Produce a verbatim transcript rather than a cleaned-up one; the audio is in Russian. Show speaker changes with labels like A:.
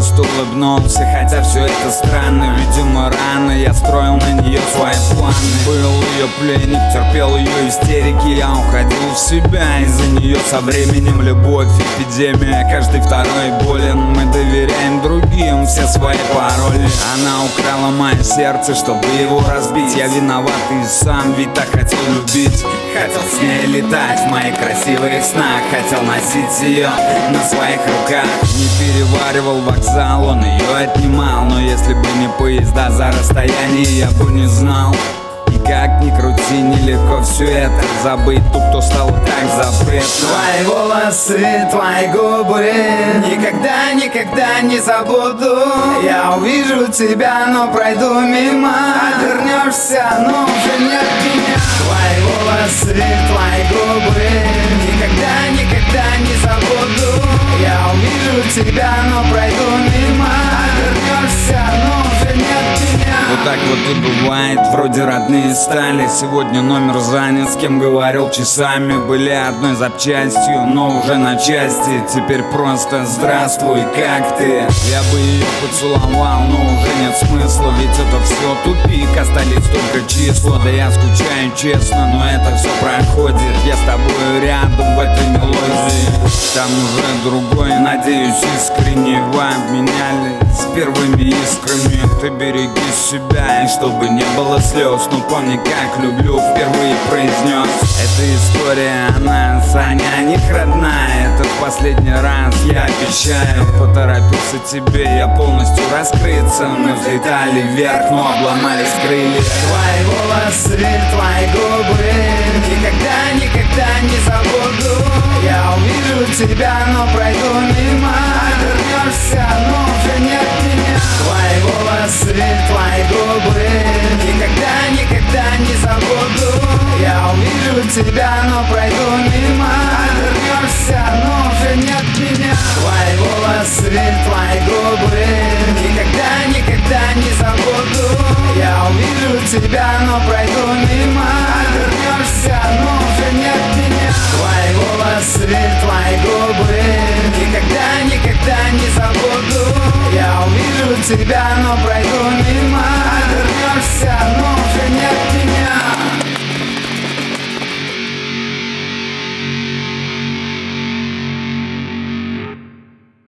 A: просто улыбнулся, хотя все это странно. Видимо, рано я строил на нее свои планы. Был ее пленник, терпел ее истерики. Я уходил в себя из-за нее. Со временем любовь, эпидемия, каждый второй болен. Мы доверяем другим все свои пароли. Она украла мое сердце, чтобы его разбить. Я виноват и сам, ведь так хотел любить. Хотел с ней летать в моих красивых снах. Хотел носить ее на своих руках. Не переваривал вокзал, он ее отнимал. Но если бы не поезда за расстояние, я бы не знал. И как ни крути, нелегко все это забыть. Ту, кто стал так запретным.
B: Твои волосы, твои губы никогда, никогда не забуду. Я увижу тебя, но пройду мимо. Обернешься, но уже нет меня. Твои волосы, твои губы никогда, никогда не забуду. Я увижу тебя, но пройду мимо. Обернешься, но уже нет меня.
A: Вот так вот и бывает, вроде родные стали. Сегодня номер занят, с кем говорил часами. Были одной запчастью, но уже на части. Теперь просто здравствуй, как ты? Я бы ее поцеловал, но уже нет смысла. Ведь это все тупик, остались только числа. Да я скучаю честно, но это все проходит. Я с тобой рядом в этой мелодии. Там уже другой, надеюсь, искренне вы обменялись первыми искрами. Ты береги себя, и чтобы не было слез. Но помни, как люблю, впервые произнес. Эта история, она, Саня, не родная. Это в последний раз, я обещаю. Поторопился тебе, я полностью раскрыться. Мы взлетали вверх, но обломались крылья.
B: Твои волосы, твои губы никогда, никогда не забуду. Я увижу тебя, но пройду мимо. Обернешься, но уже нет меня. Твои волосы, твои губы никогда, никогда не забуду. Я увижу тебя, но пройду мимо. Обернешься, но уже нет меня. Твои волосы, твои губы никогда, никогда не забуду. Я увижу тебя, но пройду мимо. Обернешься, но уже нет меня. Твои волосы, твои губы никогда, никогда не забуду. Я увижу тебя, но пройду мимо.